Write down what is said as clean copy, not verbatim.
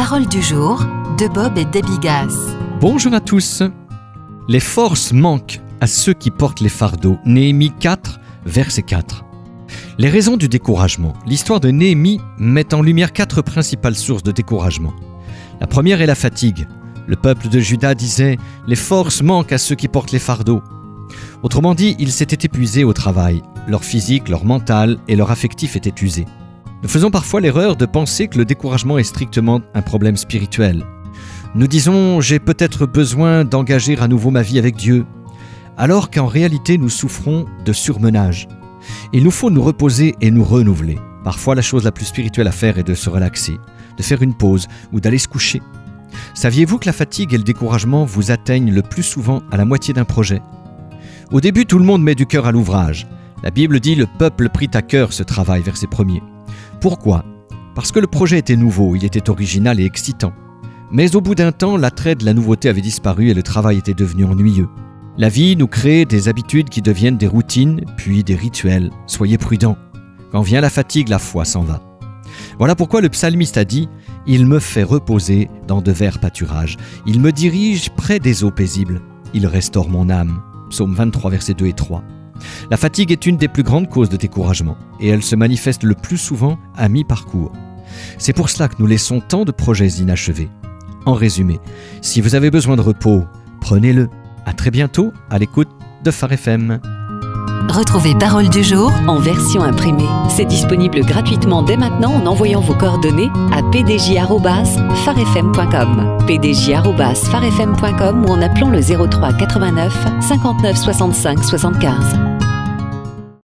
Parole du jour de Bob et Debbie Gass. Bonjour à tous. Les forces manquent à ceux qui portent les fardeaux. Néhémie 4, verset 4. Les raisons du découragement. L'histoire de Néhémie met en lumière 4 principales sources de découragement. La première est la fatigue. Le peuple de Juda disait « Les forces manquent à ceux qui portent les fardeaux ». Autrement dit, ils s'étaient épuisés au travail. Leur physique, leur mental et leur affectif étaient usés. Nous faisons parfois l'erreur de penser que le découragement est strictement un problème spirituel. Nous disons « j'ai peut-être besoin d'engager à nouveau ma vie avec Dieu », alors qu'en réalité nous souffrons de surmenage. Il nous faut nous reposer et nous renouveler. Parfois la chose la plus spirituelle à faire est de se relaxer, de faire une pause ou d'aller se coucher. Saviez-vous que la fatigue et le découragement vous atteignent le plus souvent à la moitié d'un projet ? Au début, tout le monde met du cœur à l'ouvrage. La Bible dit « le peuple prit à cœur ce travail », verset 1er. Pourquoi ? Parce que le projet était nouveau, il était original et excitant. Mais au bout d'un temps, l'attrait de la nouveauté avait disparu et le travail était devenu ennuyeux. La vie nous crée des habitudes qui deviennent des routines, puis des rituels. Soyez prudents. Quand vient la fatigue, la foi s'en va. Voilà pourquoi le psalmiste a dit « Il me fait reposer dans de verts pâturages. Il me dirige près des eaux paisibles. Il restaure mon âme. » Psaume 23, versets 2 et 3. La fatigue est une des plus grandes causes de découragement et elle se manifeste le plus souvent à mi-parcours. C'est pour cela que nous laissons tant de projets inachevés. En résumé, si vous avez besoin de repos, prenez-le. À très bientôt à l'écoute de Phare FM. Retrouvez Parole du jour en version imprimée. C'est disponible gratuitement dès maintenant en envoyant vos coordonnées à pdj@pharefm.com, pdj@pharefm.com ou en appelant le 03 89 59 65 75.